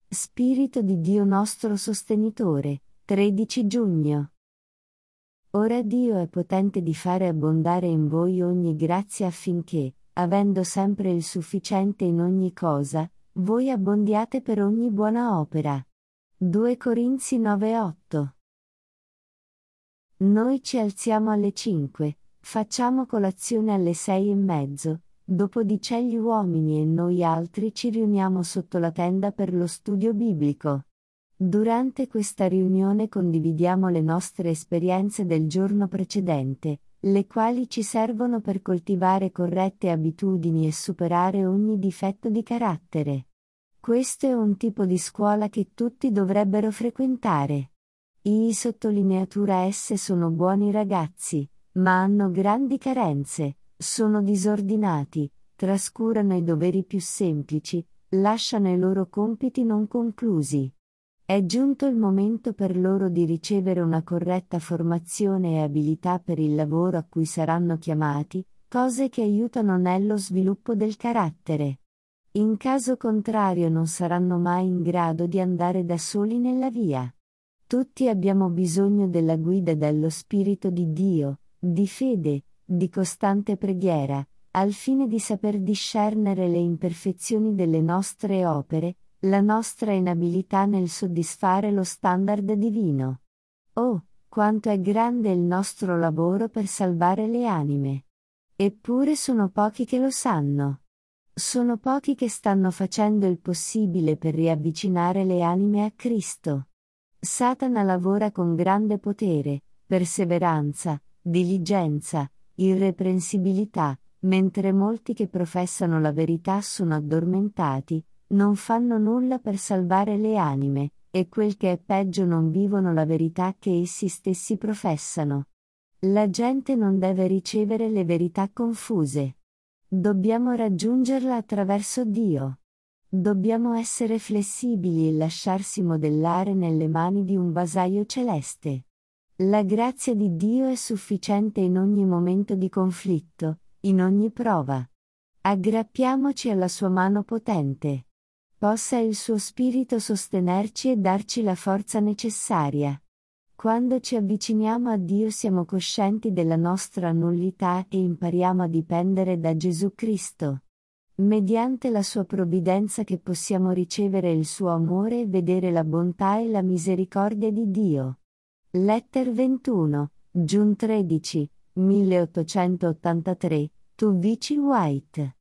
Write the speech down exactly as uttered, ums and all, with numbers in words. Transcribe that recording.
Spirito di Dio nostro sostenitore, tredici giugno. Ora Dio è potente di fare abbondare in voi ogni grazia affinché, avendo sempre il sufficiente in ogni cosa, voi abbondiate per ogni buona opera. due Corinzi nove otto. Noi ci alziamo alle cinque, facciamo colazione alle sei e mezzo, dopodiché gli uomini e noi altri ci riuniamo sotto la tenda per lo studio biblico. Durante questa riunione condividiamo le nostre esperienze del giorno precedente, le quali ci servono per coltivare corrette abitudini e superare ogni difetto di carattere. Questo è un tipo di scuola che tutti dovrebbero frequentare. I sottolineatura S sono buoni ragazzi, ma hanno grandi carenze, sono disordinati, trascurano i doveri più semplici, lasciano i loro compiti non conclusi. È giunto il momento per loro di ricevere una corretta formazione e abilità per il lavoro a cui saranno chiamati, cose che aiutano nello sviluppo del carattere. In caso contrario non saranno mai in grado di andare da soli nella via. Tutti abbiamo bisogno della guida dello Spirito di Dio, di fede, di costante preghiera, al fine di saper discernere le imperfezioni delle nostre opere, la nostra inabilità nel soddisfare lo standard divino. Oh, quanto è grande il nostro lavoro per salvare le anime! Eppure sono pochi che lo sanno. Sono pochi che stanno facendo il possibile per riavvicinare le anime a Cristo. Satana lavora con grande potere, perseveranza, diligenza, irreprensibilità, mentre molti che professano la verità sono addormentati, non fanno nulla per salvare le anime, e quel che è peggio non vivono la verità che essi stessi professano. La gente non deve ricevere le verità confuse. Dobbiamo raggiungerla attraverso Dio. Dobbiamo essere flessibili e lasciarsi modellare nelle mani di un vasaio celeste. La grazia di Dio è sufficiente in ogni momento di conflitto, in ogni prova. Aggrappiamoci alla sua mano potente. Possa il suo spirito sostenerci e darci la forza necessaria. Quando ci avviciniamo a Dio siamo coscienti della nostra nullità e impariamo a dipendere da Gesù Cristo. Mediante la sua provvidenza che possiamo ricevere il suo amore e vedere la bontà e la misericordia di Dio. Letter ventuno, giugno tredici, milleottocentottantatré, to Vici White.